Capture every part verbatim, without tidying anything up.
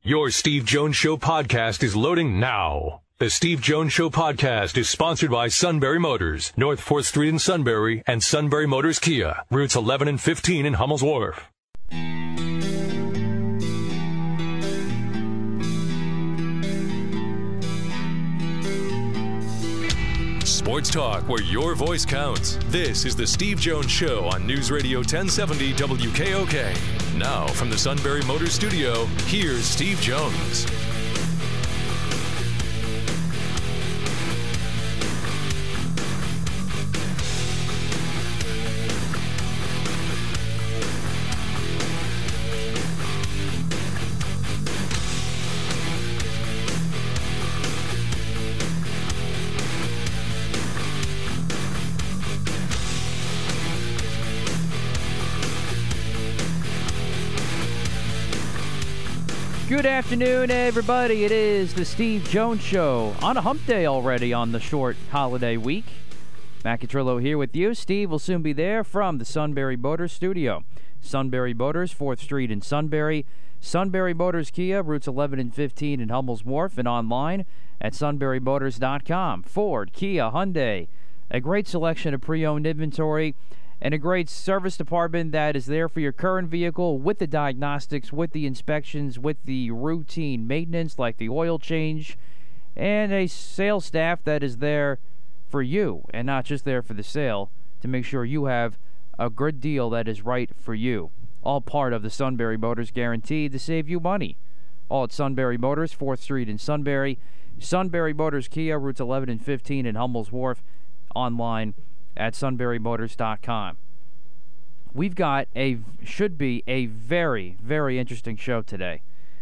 Your Steve Jones Show podcast is loading now. The Steve Jones Show podcast is sponsored by Sunbury Motors, North fourth Street in Sunbury, and Sunbury Motors Kia, routes eleven and fifteen in Hummel's Wharf. Sports talk where your voice counts. This is the Steve Jones Show on News Radio ten seventy W K O K. Now, from the Sunbury Motors Studio, here's Steve Jones. Good afternoon, everybody. It is the Steve Jones Show on a hump day already on the short holiday week. Matt Catrillo here with you. Steve will soon be there from the Sunbury Motors Studio. Sunbury Motors, fourth Street in Sunbury. Sunbury Motors Kia, routes eleven and fifteen in Hummel's Wharf, and online at sunbury motors dot com. Ford, Kia, Hyundai, a great selection of pre-owned inventory, and a great service department that is there for your current vehicle with the diagnostics, with the inspections, with the routine maintenance like the oil change, and a sales staff that is there for you and not just there for the sale to make sure you have a good deal that is right for you. All part of the Sunbury Motors guarantee to save you money. All at Sunbury Motors, fourth Street in Sunbury. Sunbury Motors Kia, routes eleven and fifteen in Hummel's Wharf, online at sunbury motors dot com. We've got a, should be a very, very interesting show today.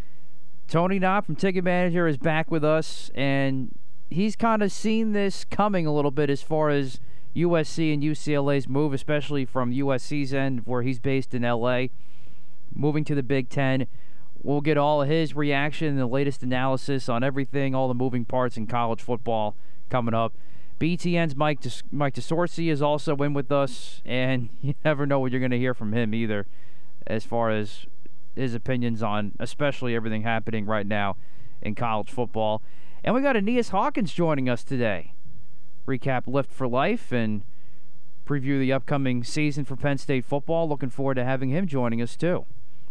Tony Knott from Ticket Manager is back with us, and he's kind of seen this coming a little bit as far as U S C and U C L A's move, especially from U S C's end where he's based in L A, moving to the Big Ten. We'll get all of his reaction and the latest analysis on everything, all the moving parts in college football coming up. B T N's Mike Des- Mike DeSorcy is also in with us, and you never know what you're going to hear from him either as far as his opinions on especially everything happening right now in college football. And we got Aeneas Hawkins joining us today. Recap Lift for Life and preview the upcoming season for Penn State football. Looking forward to having him joining us too.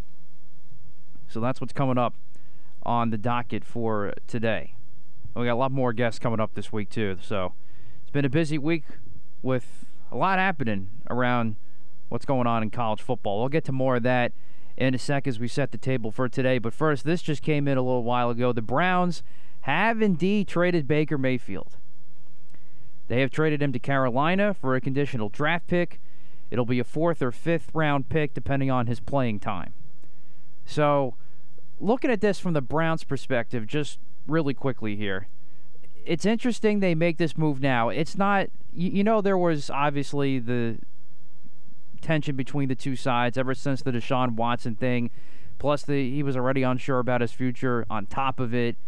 So that's what's coming up on the docket for today. We got a lot more guests coming up this week too, so it's been a busy week with a lot happening around what's going on in college football. We'll get to more of that in a sec as we set the table for today. But first, this just came in a little while ago. The Browns have indeed traded Baker Mayfield. They have traded him to Carolina for a conditional draft pick. It'll be a fourth or fifth round pick depending on his playing time. So, looking at this from the Browns' perspective, just really quickly here, it's interesting they make this move now. It's not, you, you know, there was obviously the tension between the two sides ever since the Deshaun Watson thing, plus the he was already unsure about his future. On top of it,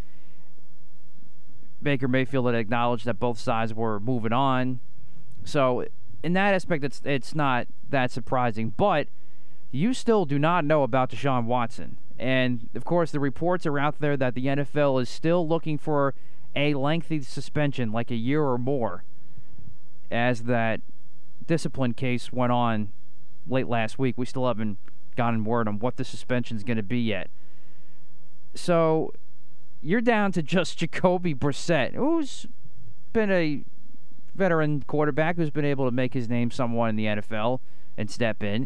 Baker Mayfield had acknowledged that both sides were moving on. So in that aspect, it's it's not that surprising. But you still do not know about Deshaun Watson. And, of course, the reports are out there that the N F L is still looking for a lengthy suspension, like a year or more, as that discipline case went on late last week. We still haven't gotten word on what the suspension is going to be yet. So you're down to just Jacoby Brissett, who's been a veteran quarterback who's been able to make his name somewhat in the N F L and step in.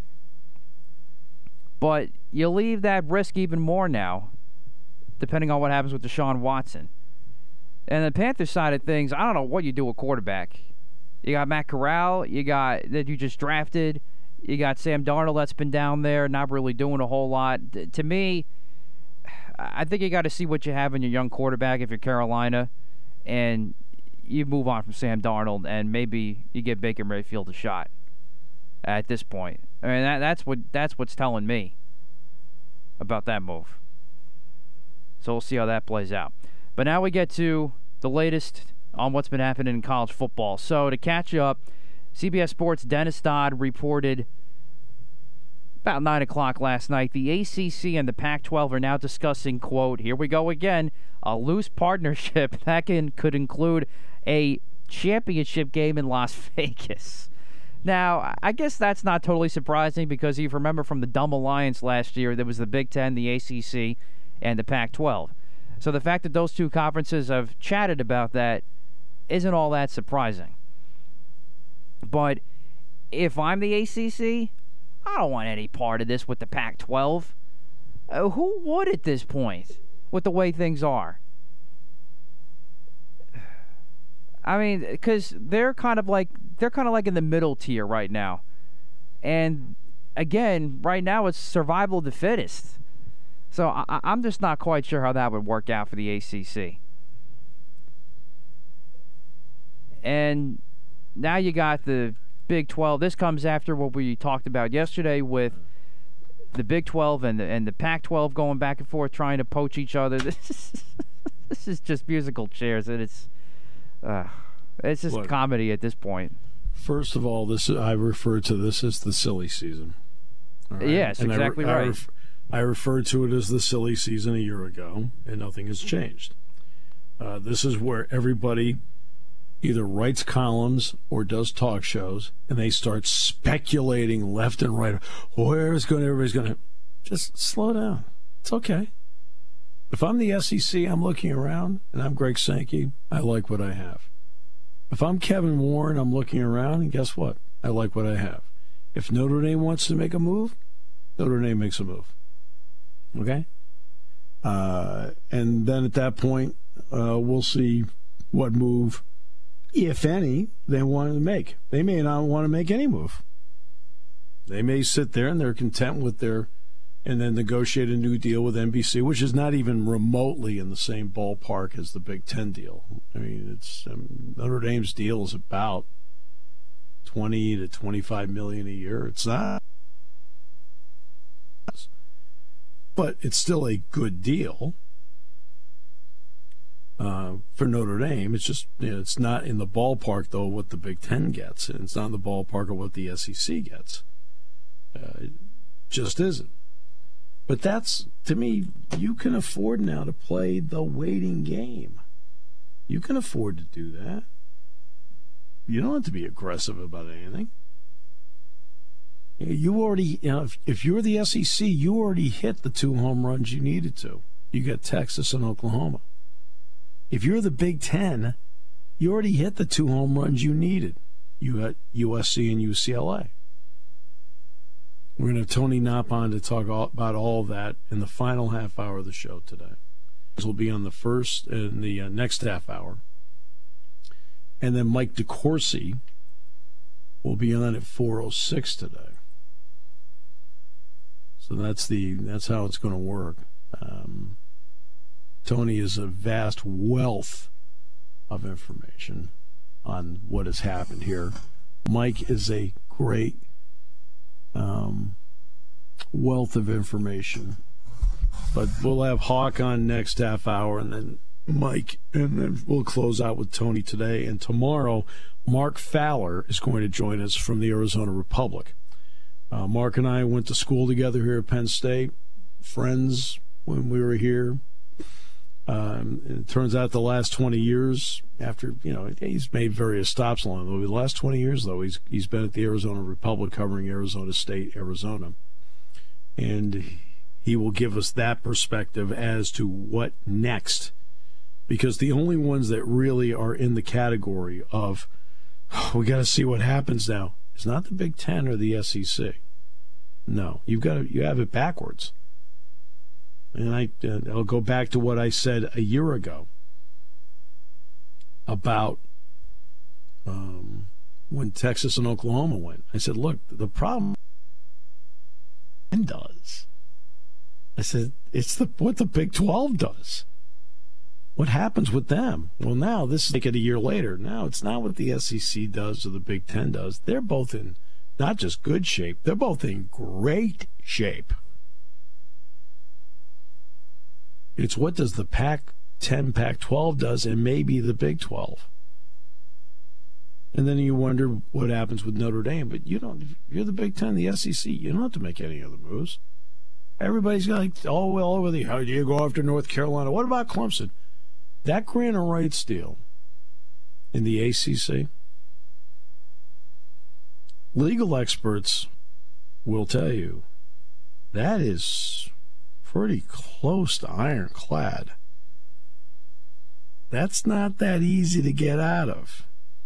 But you leave that risk even more now, depending on what happens with Deshaun Watson. And the Panthers side of things, I don't know what you do with quarterback. You got Matt Corral, you got that you just drafted, you got Sam Darnold that's been down there, not really doing a whole lot. To me, I think you got to see what you have in your young quarterback if you're Carolina, and you move on from Sam Darnold, and maybe you give Baker Mayfield a shot at this point. I mean, that, that's what that's what's telling me about that move. So we'll see how that plays out. But now we get to the latest on what's been happening in college football. So to catch you up, C B S Sports' Dennis Dodd reported About nine o'clock last night, the A C C and the Pac twelve are now discussing, quote, here we go again, a loose partnership that can, could include a championship game in Las Vegas. Now, I guess that's not totally surprising because if you remember from the Dumb Alliance last year, there was the Big Ten, the A C C, and the Pac twelve. So the fact that those two conferences have chatted about that isn't all that surprising. But if I'm the A C C, I don't want any part of this with the Pac twelve. Uh, who would at this point, with the way things are? I mean, because they're kind of like they're kind of like in the middle tier right now, and again, right now it's survival of the fittest. So I, I'm just not quite sure how that would work out for the A C C. And now you got the Big twelve. This comes after what we talked about yesterday with the Big twelve and the and the Pac twelve going back and forth trying to poach each other. This is, this is just musical chairs, and it's uh, it's just Look, comedy at this point. First of all, this I refer to this as the silly season. All right? Yes, and exactly I, re- right. I, ref- I referred to it as the silly season a year ago, and nothing has changed. Uh, this is where everybody either writes columns or does talk shows, and they start speculating left and right. Where's going? Everybody's going to just slow down. It's okay. If I'm the S E C, I'm looking around, and I'm Greg Sankey. I like what I have. If I'm Kevin Warren, I'm looking around, and guess what? I like what I have. If Notre Dame wants to make a move, Notre Dame makes a move. Okay? Uh, and then at that point, uh, we'll see what move, if any, they want to make. They may not want to make any move. They may sit there and they're content with their, and then negotiate a new deal with N B C, which is not even remotely in the same ballpark as the Big Ten deal. I mean, it's um, Notre Dame's deal is about twenty to twenty-five million a year. It's not, but it's still a good deal. Uh, for Notre Dame, it's just you know, it's not in the ballpark though what the Big Ten gets, and it's not in the ballpark of what the S E C gets. Uh, it just isn't. But that's to me, you can afford now to play the waiting game. You can afford to do that. You don't have to be aggressive about anything. You already, you know, if, if you're the S E C, you already hit the two home runs you needed to. You got Texas and Oklahoma. If you're the Big Ten, you already hit the two home runs you needed. You got U S C and U C L A. We're going to have Tony Knopp on to talk all, about all of that in the final half hour of the show today. This will be on the first in the uh, next half hour. And then Mike DeCourcy will be on at four oh six today. So that's the that's how it's going to work. Um, Tony is a vast wealth of information on what has happened here. Mike is a great um, wealth of information. But we'll have Hawk on next half hour, and then Mike, and then we'll close out with Tony today. And tomorrow, Mark Fowler is going to join us from the Arizona Republic. Uh, Mark and I went to school together here at Penn State, friends when we were here. Um, it turns out the last twenty years, after, you know, he's made various stops along the way. The last twenty years, though, he's he's been at the Arizona Republic covering Arizona State, Arizona. And he will give us that perspective as to what next. Because the only ones that really are in the category of, oh, we got to see what happens now, is not the Big Ten or the S E C. No, you've got to, you have it backwards. And I, uh, I'll go back to what I said a year ago about um, when Texas and Oklahoma went. I said, look, the problem does. I said, it's the what the Big twelve does. What happens with them? Well, now this is like it a year later. Now it's not what the S E C does or the Big Ten does. They're both in not just good shape, they're both in great shape. It's what does the Pac ten, Pac twelve does, and maybe the Big twelve. And then you wonder what happens with Notre Dame. But you don't. You're the Big Ten, the S E C. You don't have to make any other moves. Everybody's got like, oh, well, over the, how do you go after North Carolina? What about Clemson? That grant of rights deal in the A C C, legal experts will tell you that is pretty close to ironclad. That's not that easy to get out of.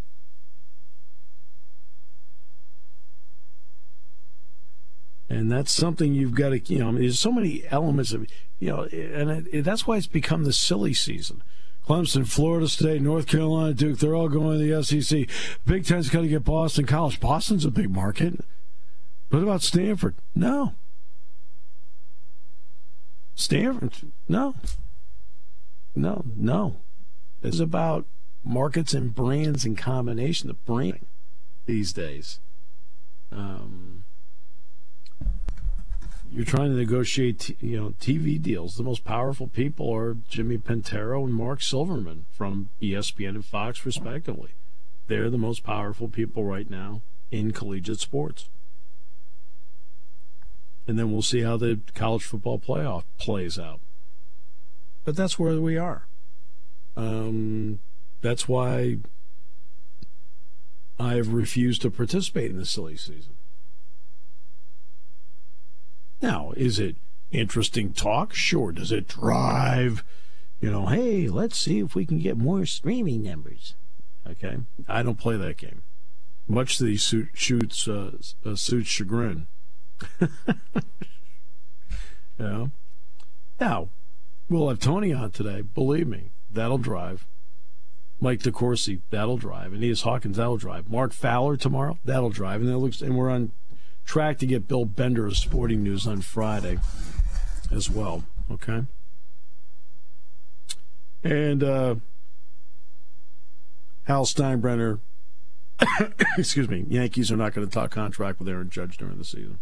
And that's something you've got to, you know, there's so many elements of, you know, and it, it, that's why it's become the silly season. Clemson, Florida State, North Carolina, Duke, they're all going to the S E C. Big Ten's got to get Boston College. Boston's a big market. What about Stanford? No. Stanford? No. No, no. It's about markets and brands and combination of branding these days. Um, you're trying to negotiate, t- you know, T V deals. The most powerful people are Jimmy Pintero and Mark Silverman from E S P N and Fox, respectively. They're the most powerful people right now in collegiate sports. And then we'll see how the college football playoff plays out. But that's where we are. Um, that's why I've refused to participate in the silly season. Now, is it interesting talk? Sure. Does it drive, you know, hey, let's see if we can get more streaming numbers? Okay. I don't play that game. Much to the suit, shoots, uh, uh, suit's chagrin. Yeah. Now, we'll have Tony on today. Believe me, that'll drive. Mike DeCourcy, that'll drive. Aeneas Hawkins, that'll drive. Mark Fowler tomorrow, that'll drive. And that looks, and we're on track to get Bill Bender of Sporting News on Friday as well. Okay. And uh, Hal Steinbrenner, excuse me, Yankees are not going to talk contract with Aaron Judge during the season.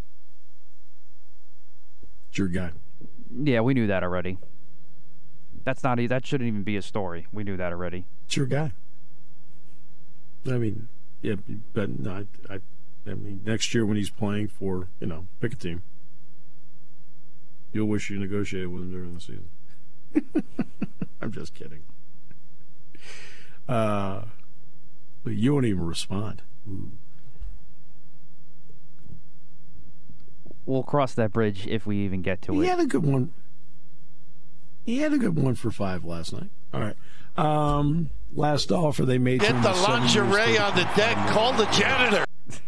It's your guy. Yeah, we knew that already. That's not. That shouldn't even be a story. We knew that already. It's your guy. I mean, yeah, but no, I, I, I mean, next year when he's playing for, you know, pick a team, you'll wish you negotiated with him during the season. I'm just kidding. Uh, but you won't even respond. Ooh. We'll cross that bridge if we even get to he it. He had a good one. He had a good one for five last night. All right. Um, last offer they made. Get the lingerie on the deck. Call the janitor.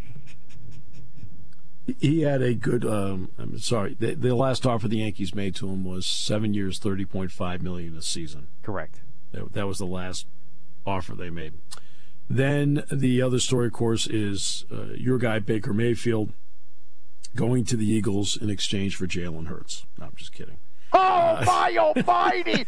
He had a good. Um, I'm sorry. The, the last offer the Yankees made to him was seven years, thirty point five million dollars a season. Correct. That, that was the last offer they made. Then the other story, of course, is uh, your guy Baker Mayfield going to the Eagles in exchange for Jalen Hurts. No, I'm just kidding. Oh, uh, my almighty!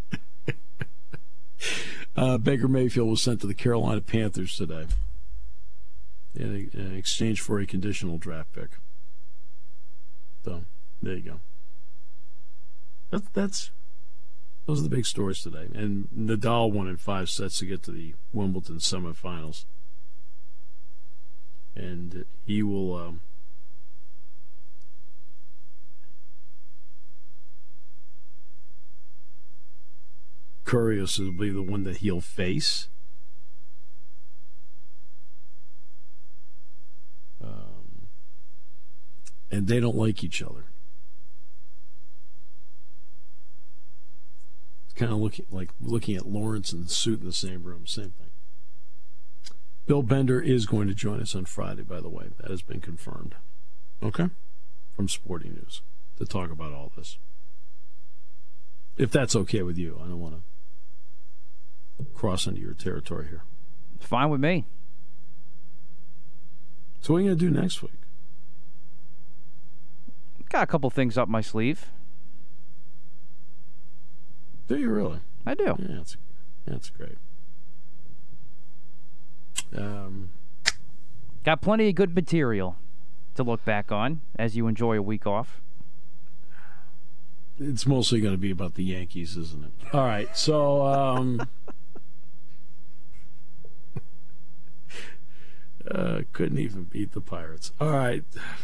uh, Baker Mayfield was sent to the Carolina Panthers today in, in exchange for a conditional draft pick. So, there you go. That, that's those are the big stories today. And Nadal won in five sets to get to the Wimbledon semifinals. And he will... Um, Curious will be the one that he'll face. Um, and they don't like each other. It's kind of looking like looking at Lawrence and Suit in the same room. Same thing. Bill Bender is going to join us on Friday, by the way. That has been confirmed. Okay? From Sporting News to talk about all this. If that's okay with you. I don't want to cross into your territory here. Fine with me. So what are you going to do next week? Got a couple things up my sleeve. Do you really? I do. Yeah, that's, that's great. Um, Got plenty of good material to look back on as you enjoy a week off. It's mostly going to be about the Yankees, isn't it? All right, so... Um, Uh, couldn't even beat the Pirates. All right.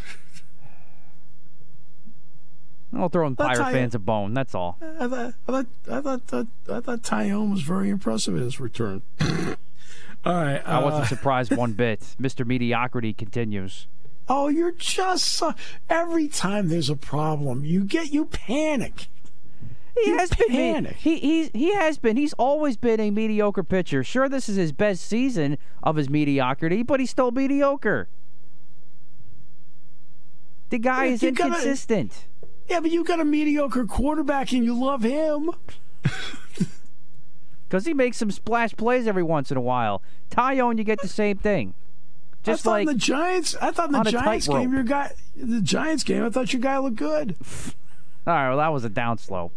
I'll throw in Pirate Ty- fans a bone. That's all. I thought I thought I thought, I thought, I thought Tyone was very impressive in his return. All right. Uh, I wasn't surprised one bit. Mister Mediocrity continues. Oh, you're just so, every time there's a problem, you get you panic. He you has panic. been. He he's, he has been. He's always been a mediocre pitcher. Sure, this is his best season of his mediocrity, but he's still mediocre. The guy Yeah, is you inconsistent. Gotta, yeah, but you got a mediocre quarterback and you love him. Because he makes some splash plays every once in a while. Tyone, you get the same thing. Just I thought like in the Giants, I thought in the Giants tightrope. game, your guy, the Giants game, I thought your guy looked good. All right, well, that was a downslope.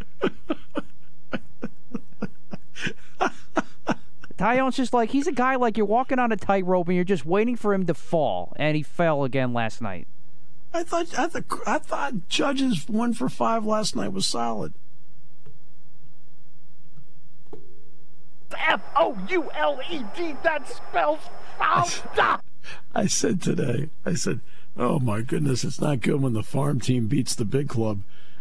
Tyone's just like, he's a guy like you're walking on a tightrope and you're just waiting for him to fall, and he fell again last night. I thought I thought I thought Judge's one for five last night was solid. F O U L E D, that spells foul. I said today, I said, oh my goodness, it's not good when the farm team beats the big club.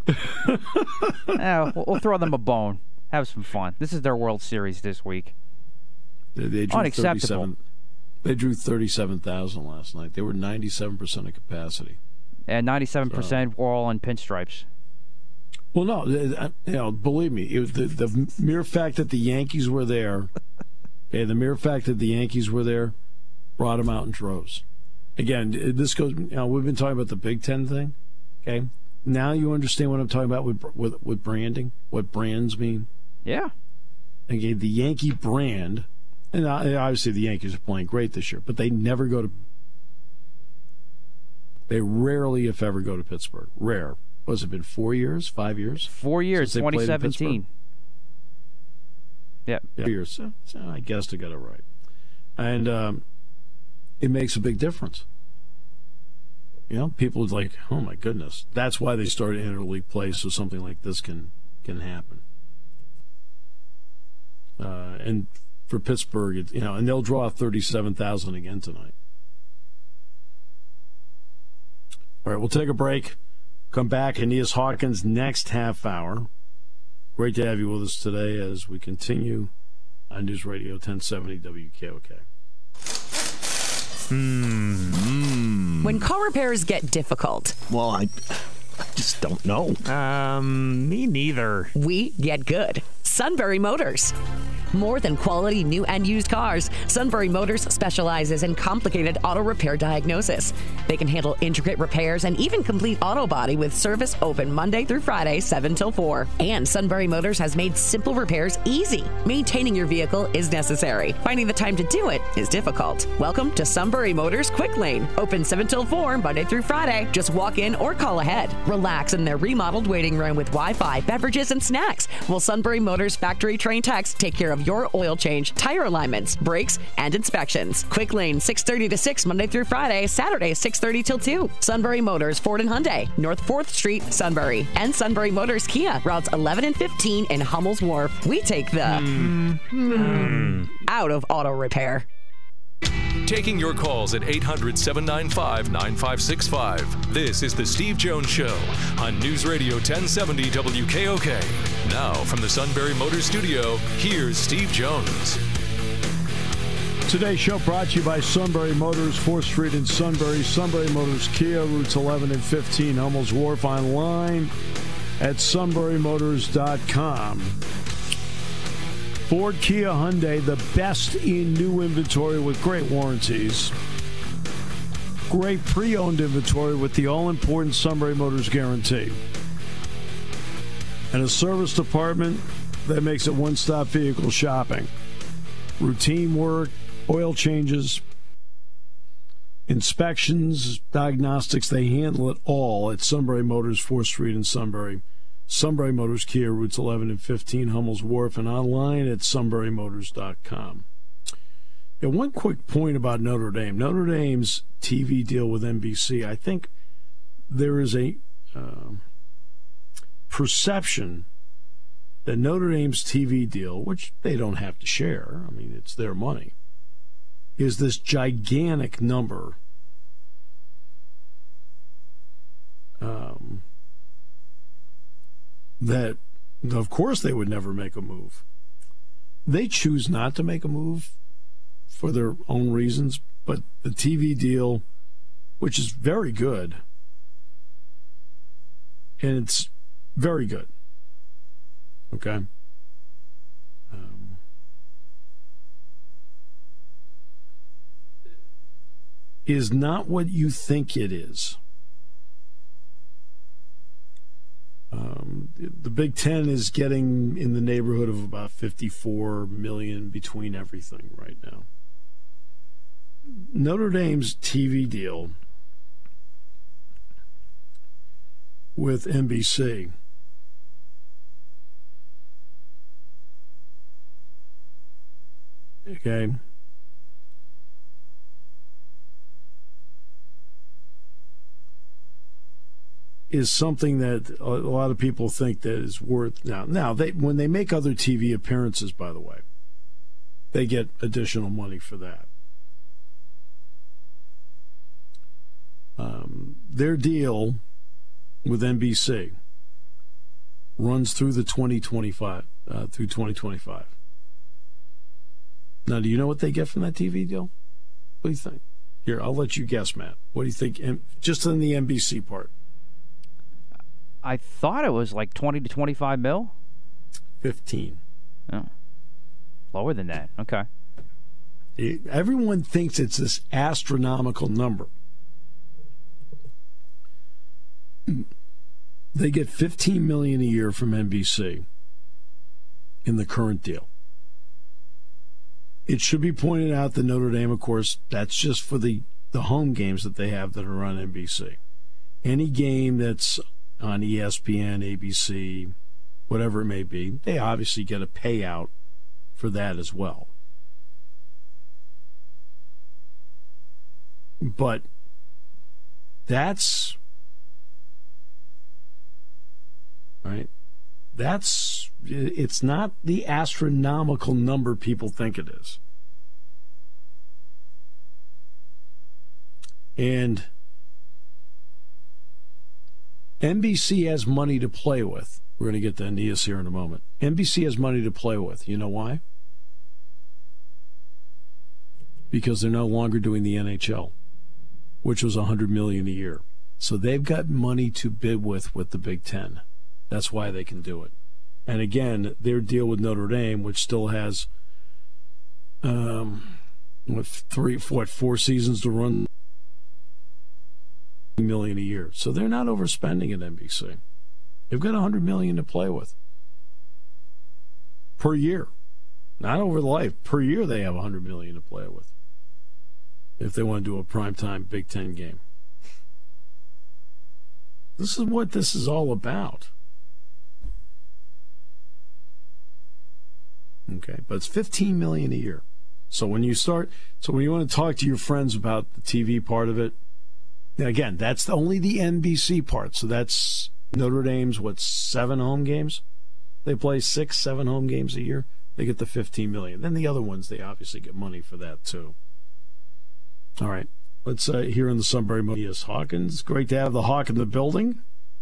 Yeah, we'll, we'll throw them a bone. Have some fun. This is their World Series this week. They, they drew Unacceptable. thirty-seven They drew thirty-seven thousand last night. They were ninety-seven percent of capacity. And ninety-seven percent were all in pinstripes. Well, no, you know, believe me, it, the, the mere fact that the Yankees were there, okay, the mere fact that the Yankees were there brought them out in droves. Again, this goes, you know, we've been talking about the Big Ten thing, okay? Now you understand what I'm talking about with with, with branding, what brands mean. Yeah. Okay, the Yankee brand, and obviously the Yankees are playing great this year, but they never go to, they rarely, if ever, go to Pittsburgh. Rare. What has it been, four years, five years? Four years, twenty seventeen. Yep. Yeah, years. So, so I guessed I got it right. And um, it makes a big difference. You know, people are like, oh my goodness. That's why they started interleague play, so something like this can can happen. Uh, and for Pittsburgh, it, you know, and they'll draw thirty-seven thousand again tonight. All right, we'll take a break. Come back, Aeneas Hawkins next half hour. Great to have you with us today as we continue on News Radio ten seventy W K O K. Mm-hmm. When car repairs get difficult, Well, I, I just don't know. Um, me neither. we get good. Sunbury Motors. More than quality new and used cars, Sunbury Motors specializes in complicated auto repair diagnosis. They can handle intricate repairs and even complete auto body with service open Monday through Friday, seven till four. And Sunbury Motors has made simple repairs easy. Maintaining your vehicle is necessary. Finding the time to do it is difficult. Welcome to Sunbury Motors Quick Lane. Open seven till four, Monday through Friday. Just walk in or call ahead. Relax in their remodeled waiting room with Wi-Fi, beverages, and snacks. While Sunbury Motors factory trained techs take care of your oil change, tire alignments, brakes, and inspections. Quick Lane, six thirty to six, Monday through Friday, Saturday, six thirty till two. Sunbury Motors, Ford and Hyundai, North fourth Street, Sunbury. And Sunbury Motors Kia, routes eleven and fifteen in Hummel's Wharf. We take the mm. Mm. out of auto repair. Taking your calls at eight hundred, seven nine five, nine five six five. This is The Steve Jones Show on News Radio ten seventy W K O K. Now, from the Sunbury Motors Studio, here's Steve Jones. Today's show brought to you by Sunbury Motors, fourth Street in Sunbury. Sunbury Motors Kia, routes eleven and fifteen, Hummel's Wharf, online at sunbury motors dot com. Ford, Kia, Hyundai, the best in new inventory with great warranties. Great pre-owned inventory with the all-important Sunbury Motors guarantee. And a service department that makes it one-stop vehicle shopping. Routine work, oil changes, inspections, diagnostics, they handle it all at Sunbury Motors, fourth Street in Sunbury. Sunbury Motors Kia, routes eleven and fifteen, Hummel's Wharf, and online at sunbury motors dot com. Yeah, one quick point about Notre Dame. Notre Dame's T V deal with N B C, I think there is a uh, perception that Notre Dame's T V deal, which they don't have to share, I mean, it's their money, is this gigantic number um, that, of course, they would never make a move. They choose not to make a move for their own reasons, but the T V deal, which is very good, and it's very good, okay? Um, is not what you think it is. Um, the Big Ten is getting in the neighborhood of about fifty-four million between everything right now. Notre Dame's T V deal with N B C okay, is something that a lot of people think that is worth now. Now, they when they make other T V appearances, by the way, they get additional money for that. Um, their deal with N B C runs through the twenty twenty-five uh, through twenty twenty-five. Now, do you know what they get from that T V deal? What do you think? Here, I'll let you guess, Matt. What do you think? Just in the N B C part. I thought it was like twenty to twenty-five mil. Fifteen. Oh, lower than that. Okay. It, everyone thinks it's this astronomical number. They get fifteen million dollars a year from N B C in the current deal. It should be pointed out that Notre Dame, of course, that's just for the, the home games that they have that are on N B C. Any game that's on E S P N, A B C, whatever it may be, they obviously get a payout for that as well. But that's right. That's it's not the astronomical number people think it is. And N B C has money to play with. We're going to get to Aeneas here in a moment. N B C has money to play with. You know why? Because they're no longer doing the N H L, which was one hundred million dollars a year. So they've got money to bid with with the Big Ten. That's why they can do it. And again, their deal with Notre Dame, which still has um, what three, what four seasons to run, million a year. So they're not overspending at N B C. They've got one hundred million to play with per year, not over the life. Per year, they have one hundred million to play with if they want to do a primetime Big Ten game. This is what this is all about. Okay, but it's fifteen million dollars a year. So when you start, so when you want to talk to your friends about the T V part of it, again, that's only the N B C part. So that's Notre Dame's, what, seven home games? They play six, seven home games a year. They get the fifteen million dollars. Then the other ones, they obviously get money for that too. All right, let's uh, hear in the Sunbury Modius Hawkins. Great to have the Hawk in the building.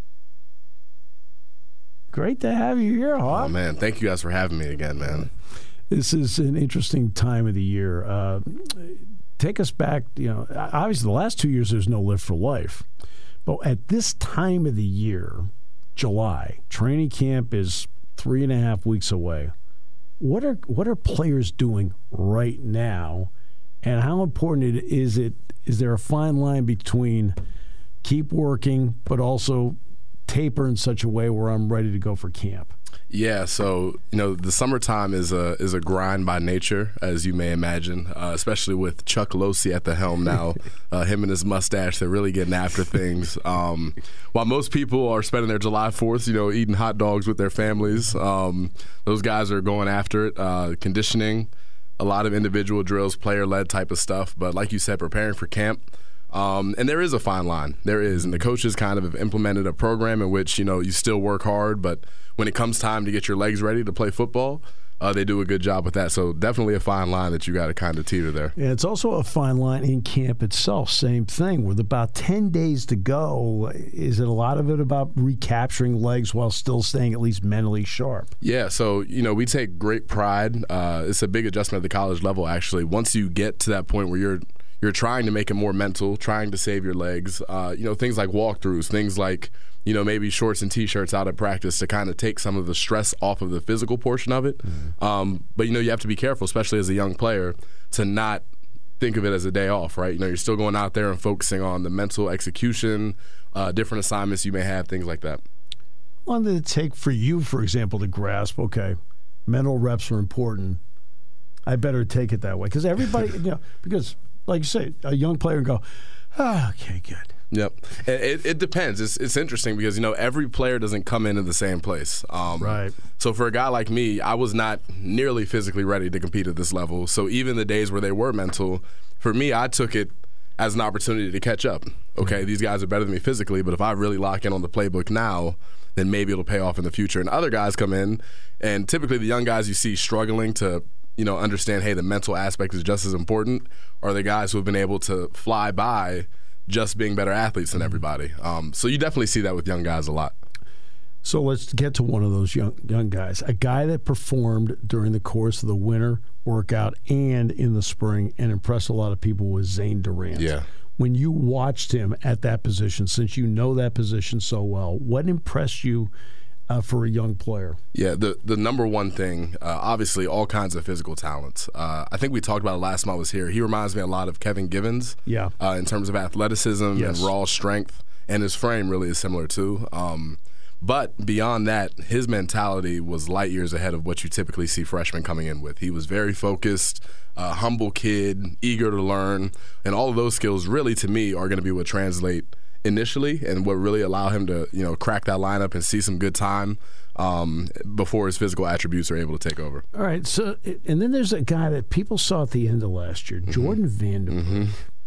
Great to have you here, Hawk. Oh, man. Thank you guys for having me again, man. This is an interesting time of the year. Uh, take us back, you know, obviously the last two years there's no Live for Life. But at this time of the year, July, training camp is three and a half weeks away. What are what are players doing right now? And how important it, is it? Is there a fine line between keep working, but also taper in such a way where I'm ready to go for camp? Yeah, so you know the summertime is a is a grind by nature, as you may imagine, uh, especially with Chuck Losey at the helm now. uh, him and his mustache, they're really getting after things. Um, while most people are spending their July fourth, you know, eating hot dogs with their families, um, those guys are going after it, uh, conditioning, a lot of individual drills, player-led type of stuff. But like you said, preparing for camp. Um, and there is a fine line. There is. And the coaches kind of have implemented a program in which, you know, you still work hard, but when it comes time to get your legs ready to play football, uh, they do a good job with that. So definitely a fine line that you got to kind of teeter there. Yeah, it's also a fine line in camp itself. Same thing. With about ten days to go, is it a lot of it about recapturing legs while still staying at least mentally sharp? Yeah, so, you know, we take great pride. Uh, it's a big adjustment at the college level, actually. Once you get to that point where you're you're trying to make it more mental, trying to save your legs, uh, you know, things like walkthroughs, things like, you know, maybe shorts and T-shirts out at practice to kind of take some of the stress off of the physical portion of it. Mm-hmm. Um, but, you know, you have to be careful, especially as a young player, to not think of it as a day off, right? You know, you're still going out there and focusing on the mental execution, uh, different assignments you may have, things like that. How long did it take for you, for example, to grasp, okay, mental reps are important. I better take it that way. Because everybody, you know, because, like you say, a young player can go, ah, okay, good. Yep. It, it depends. It's it's interesting because, you know, every player doesn't come into the same place. Um, right. So for a guy like me, I was not nearly physically ready to compete at this level. So even the days where they were mental, for me, I took it as an opportunity to catch up. Okay, mm-hmm. These guys are better than me physically, but if I really lock in on the playbook now, then maybe it'll pay off in the future. And other guys come in, and typically the young guys you see struggling to, you know, understand, hey, the mental aspect is just as important, are the guys who have been able to fly by just being better athletes than everybody. Um, so you definitely see that with young guys a lot. So let's get to one of those young young guys. A guy that performed during the course of the winter workout and in the spring and impressed a lot of people was Zane Durant. Yeah. When you watched him at that position, since you know that position so well, what impressed you uh, for a young player? Yeah, the the number one thing, uh, obviously, all kinds of physical talents. Uh, I think we talked about it last time I was here. He reminds me a lot of Kevin Givens. Yeah. Uh, in terms of athleticism yes. and raw strength, and his frame really is similar too. Um, but beyond that, his mentality was light years ahead of what you typically see freshmen coming in with. He was very focused, a humble kid, eager to learn, and all of those skills really, to me, are going to be what translate initially and what really allow him to, you know, crack that lineup and see some good time um, before his physical attributes are able to take over. All right. So, and then there's a guy that people saw at the end of last year, mm-hmm. Jordan Vanderberg. Mm-hmm.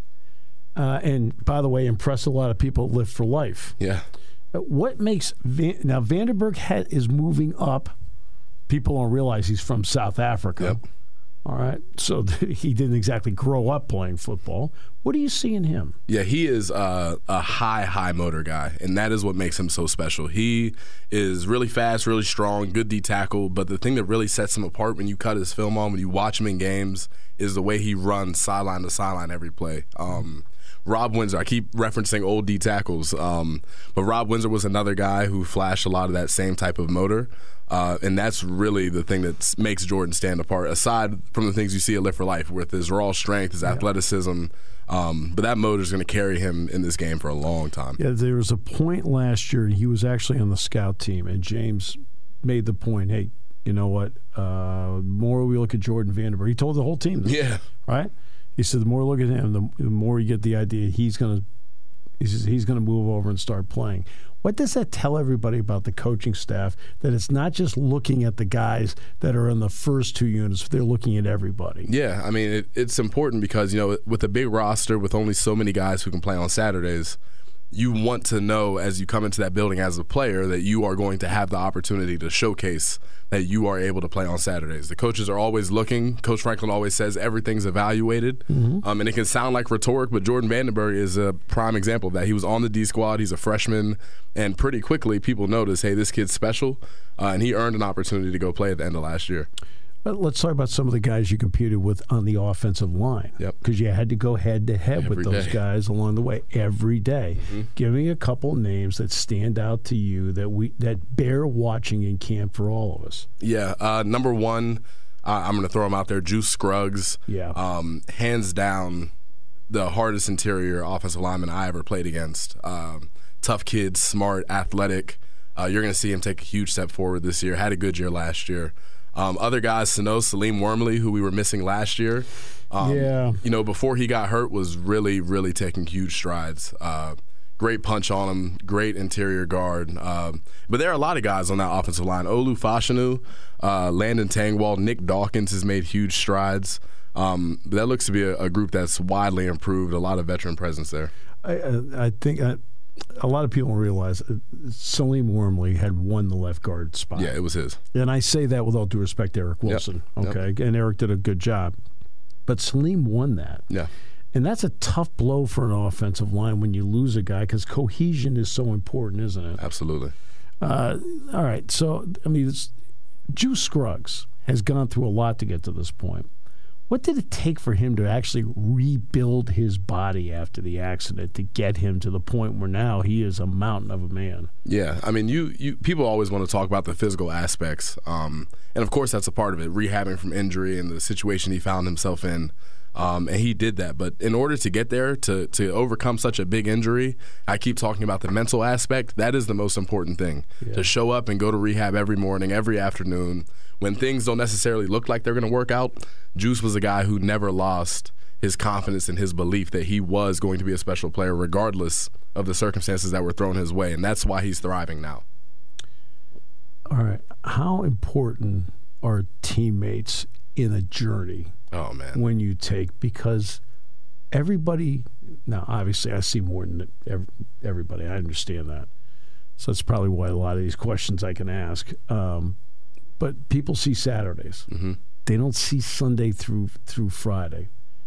Uh, and by the way, impressed a lot of people at Lift for Life. Yeah. What makes Van, now Vanderberg ha, is moving up. People don't realize he's from South Africa. Yep. All right, so he didn't exactly grow up playing football. What do you see in him? Yeah, he is uh, a high, high motor guy, and that is what makes him so special. He is really fast, really strong, good D tackle, but the thing that really sets him apart when you cut his film on, when you watch him in games, is the way he runs sideline to sideline every play. Um, Rob Windsor, I keep referencing old D tackles, um, but Rob Windsor was another guy who flashed a lot of that same type of motor. Uh, and that's really the thing that makes Jordan stand apart, aside from the things you see at Lift for Life with his raw strength, his athleticism. Um, but that motor is going to carry him in this game for a long time. Yeah, there was a point last year, he was actually on the scout team, and James made the point, hey, you know what, uh, the more we look at Jordan Vanderberg, he told the whole team this, yeah. right? He said the more we look at him, the, the more you get the idea he's going to he's, he's going to move over and start playing. What does that tell everybody about the coaching staff, that it's not just looking at the guys that are in the first two units, they're looking at everybody? Yeah, I mean, it, it's important because, you know, with a big roster, with only so many guys who can play on Saturdays, you want to know as you come into that building as a player that you are going to have the opportunity to showcase that you are able to play on Saturdays. The coaches are always looking. Coach Franklin always says everything's evaluated. Mm-hmm. Um, and it can sound like rhetoric, but Jordan Vanderberg is a prime example of that. He was on the D squad. He's a freshman. And pretty quickly people notice, hey, this kid's special. Uh, and he earned an opportunity to go play at the end of last year. But let's talk about some of the guys you competed with on the offensive line. Yep. Because you had to go head-to-head Every with those day. guys along the way every day. Mm-hmm. Give me a couple names that stand out to you that we that bear watching in camp for all of us. Yeah. Uh, number one, uh, I'm going to throw him out there, Juice Scruggs. Yeah. Um, hands down, the hardest interior offensive lineman I ever played against. Um, tough kid, smart, athletic. Uh, you're going to see him take a huge step forward this year. Had a good year last year. Um, other guys, Sano, Salim Wormley, who we were missing last year. Um, yeah. You know, before he got hurt, was really, really taking huge strides. Uh, great punch on him, great interior guard. Um, but there are a lot of guys on that offensive line. Olu Fashanu, uh, Landon Tangwall, Nick Dawkins has made huge strides. Um, but that looks to be a, a group that's widely improved, a lot of veteran presence there. I, I think I, a lot of people don't realize uh, Salim Wormley had won the left guard spot. Yeah, it was his. And I say that with all due respect to Eric Wilson. Yep. Okay, Yep. and Eric did a good job, but Salim won that. Yeah. And that's a tough blow for an offensive line when you lose a guy because cohesion is so important, isn't it? Absolutely. Uh, all right. So, I mean, it's, Juice Scruggs has gone through a lot to get to this point. What did it take for him to actually rebuild his body after the accident to get him to the point where now he is a mountain of a man? Yeah, I mean, you, you people always want to talk about the physical aspects, um, and of course that's a part of it, rehabbing from injury and the situation he found himself in. Um, and he did that. But in order to get there, to, to overcome such a big injury, I keep talking about the mental aspect. That is the most important thing. Yeah. To show up and go to rehab every morning, every afternoon. When things don't necessarily look like they're going to work out, Juice was a guy who never lost his confidence and his belief that he was going to be a special player regardless of the circumstances that were thrown his way. And that's why he's thriving now. All right. How important are teammates in a journey? Oh, man. When you take, because everybody, now obviously I see more than everybody, I understand that. So that's probably why a lot of these questions I can ask. Um, but people see Saturdays. Mm-hmm. They don't see Sunday through through Friday.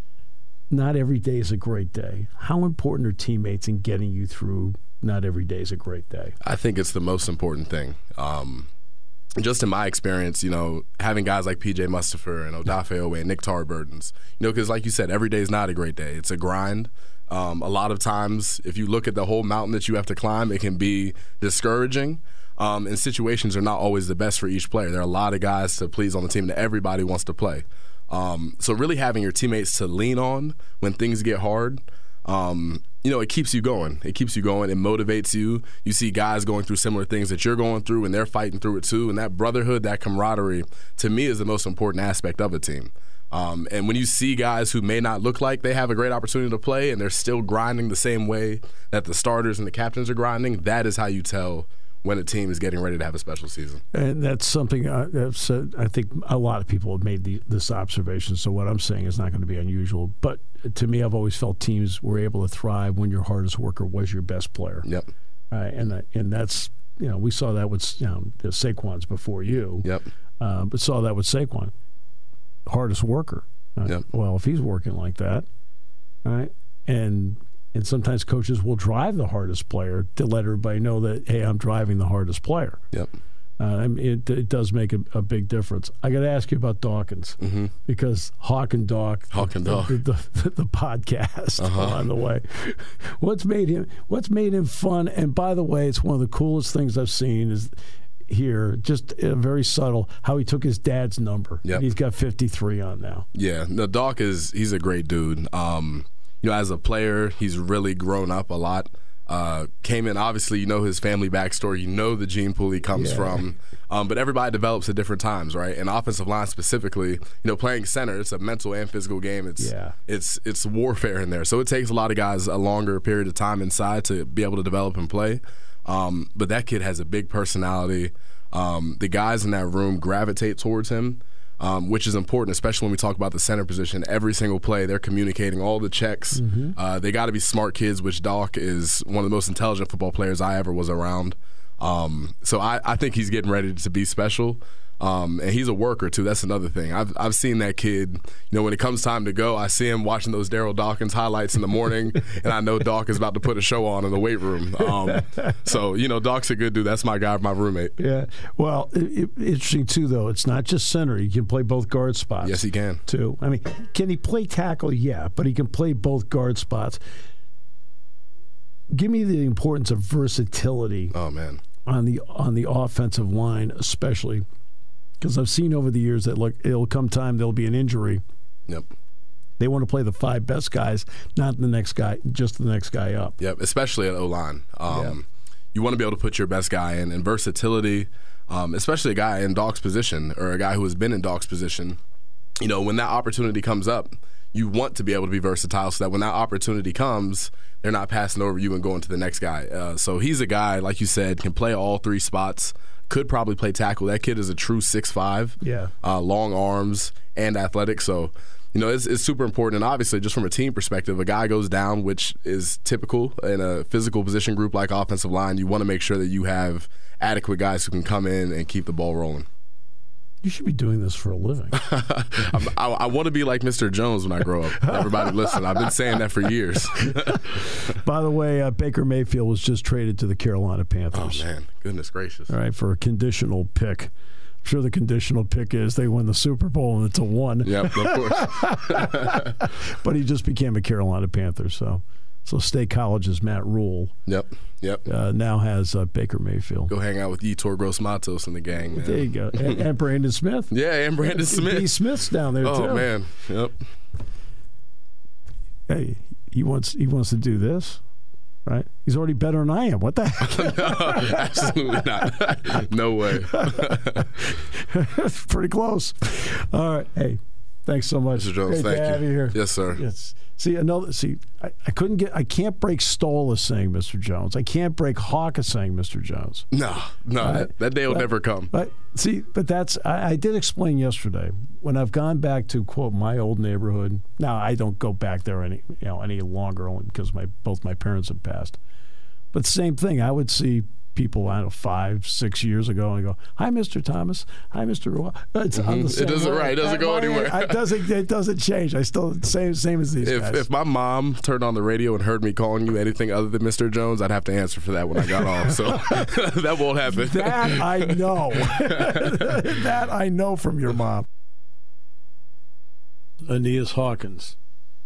Not every day is a great day. How important are teammates in getting you through not every day is a great day? I think it's the most important thing. Um Just in my experience, you know, having guys like P J Mustipher and Odafe Owe and Nick Tarburdens, you know, because like you said, every day is not a great day. It's a grind. Um, a lot of times, if you look at the whole mountain that you have to climb, it can be discouraging. Um, and situations are not always the best for each player. There are a lot of guys to please on the team that everybody wants to play. Um, so really having your teammates to lean on when things get hard, um, you know, it keeps you going. It keeps you going. It motivates you. You see guys going through similar things that you're going through, and they're fighting through it too. And that brotherhood, that camaraderie, to me, is the most important aspect of a team. Um, and when you see guys who may not look like they have a great opportunity to play and they're still grinding the same way that the starters and the captains are grinding, that is how you tell when a team is getting ready to have a special season. And that's something uh, that's, uh, I think a lot of people have made the, this observation, so what I'm saying is not going to be unusual. But to me, I've always felt teams were able to thrive when your hardest worker was your best player. Yep. Uh, and uh, and that's, you know, we saw that with, you know, the Saquon's before you. Yep. Uh, but saw that with Saquon. Hardest worker. Uh, yep. Well, if he's working like that, all right, and and sometimes coaches will drive the hardest player to let everybody know that, hey, I'm driving the hardest player. Yep. Uh, I mean, it, it does make a, a big difference. I got to ask you about Dawkins, mm-hmm. because Hawk and Doc, Hawk and Doc, the, the, the, the podcast, uh-huh. on the way. What's made him? What's made him fun? And by the way, it's one of the coolest things I've seen is here, just uh, very subtle, how he took his dad's number. Yep. He's got fifty-three on now. Yeah, no, Doc is he's a great dude. Um, you know, as a player, he's really grown up a lot. Uh, came in, obviously, you know his family backstory. You know the gene pool he comes yeah. from. Um, but everybody develops at different times, right? And offensive line specifically, you know, playing center, it's a mental and physical game. It's yeah. it's it's warfare in there. So it takes a lot of guys a longer period of time inside to be able to develop and play. Um, but that kid has a big personality. Um, the guys in that room gravitate towards him. Um, which is important, especially when we talk about the center position. Every single play, they're communicating all the checks. Mm-hmm. Uh, they got to be smart kids, which Doc is one of the most intelligent football players I ever was around. Um, so I, I think he's getting ready to be special. Um, and he's a worker, too. That's another thing. I've I've seen that kid, you know, when it comes time to go, I see him watching those Daryl Dawkins highlights in the morning, and I know Doc is about to put a show on in the weight room. Um, so, you know, Doc's a good dude. That's my guy, my roommate. Yeah. Well, it, it, interesting, too, though. It's not just center. He can play both guard spots. Yes, he can. Too. I mean, can he play tackle? Yeah, but he can play both guard spots. Give me the importance of versatility. Oh, man. On the on the offensive line, especially. Because I've seen over the years that, look, it'll come time there'll be an injury. Yep. They want to play the five best guys, not the next guy, just the next guy up. Yep, especially at O-line. Um, yeah. You want to be able to put your best guy in, and versatility, um, especially a guy in Doc's position or a guy who has been in Doc's position. You know, when that opportunity comes up, you want to be able to be versatile so that when that opportunity comes, they're not passing over you and going to the next guy. Uh, so he's a guy, like you said, can play all three spots. Could probably play tackle. That kid is a true six five. Yeah. Uh, long arms and athletic. So, you know, it's, it's super important. And obviously, just from a team perspective, a guy goes down, which is typical in a physical position group like offensive line. You want to make sure that you have adequate guys who can come in and keep the ball rolling. You should be doing this for a living. I, I, I want to be like Mister Jones when I grow up. Everybody listen, I've been saying that for years. By the way, uh, Baker Mayfield was just traded to the Carolina Panthers. Oh, man. Goodness gracious. All right, for a conditional pick. I'm sure the conditional pick is they win the Super Bowl and it's a one. Yep, of course. But he just became a Carolina Panther, so so State College's Matt Rule. Yep, yep. Uh, now has uh, Baker Mayfield. Go hang out with Yetur Gross-Matos and the gang, man. There you go. And, and Brandon Smith. Yeah, and Brandon Smith. D. Smith's down there, oh, too. Oh, man. Yep. Hey, he wants he wants to do this, right? He's already better than I am. What the heck? No, absolutely not. No way. That's pretty close. All right. Hey, thanks so much. Mister Jones, Great thank to you. have you here. Yes, sir. Yes. See, another. See, I, I couldn't get. I can't break Stoll saying Mister Jones. I can't break Hawk saying Mister Jones. No, no, Right? that, that day will But- never come. But see, but that's. I, I did explain yesterday when I've gone back to quote my old neighborhood. Now I don't go back there any you know any longer only because my both my parents have passed. But same thing. I would see people, I don't know, five, six years ago, and I go, "Hi, Mister Thomas. Hi, Mister Roy." It's on the It same doesn't way. right. It doesn't go It- anywhere. It doesn't. It doesn't change. I still same same as these If guys. if my mom turned on the radio and heard me calling you anything other than Mister Jones, I'd have to answer for that when I got off. So that won't happen. That I know. That I know from your mom. Aeneas Hawkins.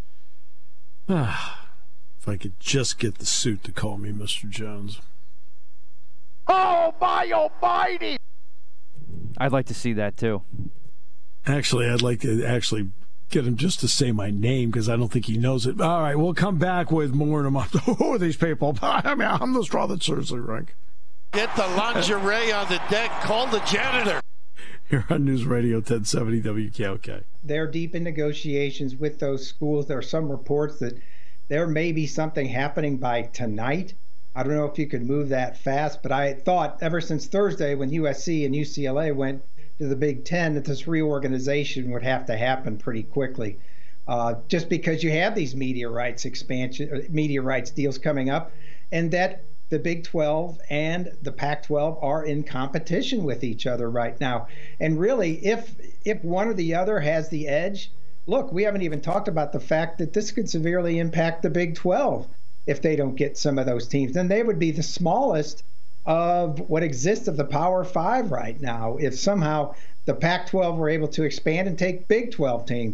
If I could just get the suit to call me Mister Jones. Oh, my almighty! I'd like to see that too. Actually, I'd like to actually get him just to say my name because I don't think he knows it. All right, we'll come back with more in a month. Who are these people? I mean, I'm the straw that serves the drink. Get the lingerie on the deck. Call the janitor. Here on News Radio ten seventy W K O K. They're deep in negotiations with those schools. There are some reports that there may be something happening by tonight. I don't know if you could move that fast, but I thought ever since Thursday when U S C and U C L A went to the Big Ten that this reorganization would have to happen pretty quickly. Uh, just because you have these media rights expansion, media rights deals coming up, and that the Big twelve and the Pac twelve are in competition with each other right now. And really, if if one or the other has the edge, look, we haven't even talked about the fact that this could severely impact the Big twelve if they don't get some of those teams. Then they would be the smallest of what exists of the Power Five right now if somehow the Pac twelve were able to expand and take Big twelve teams.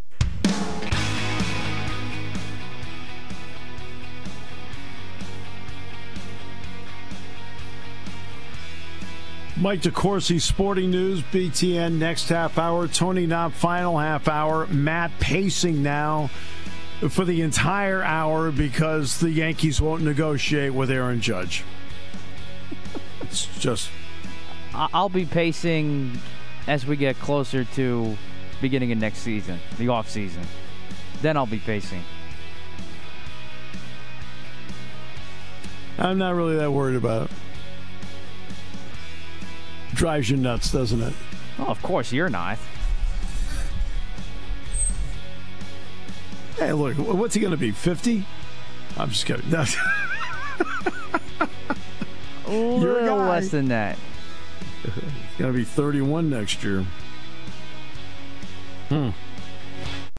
Mike DeCourcy, Sporting News, B T N, next half hour. Tony Knopp, final half hour. Matt pacing now for the entire hour because the Yankees won't negotiate with Aaron Judge. It's just... I- I'll be pacing as we get closer to beginning of next season, the off season. Then I'll be pacing. I'm not really that worried about it. Drives you nuts, doesn't it? Oh, of course you're not. Hey, look, what's he going to be, fifty? I'm just kidding. No. A You're a little guy. less than that. He's going to be thirty-one next year. Hmm.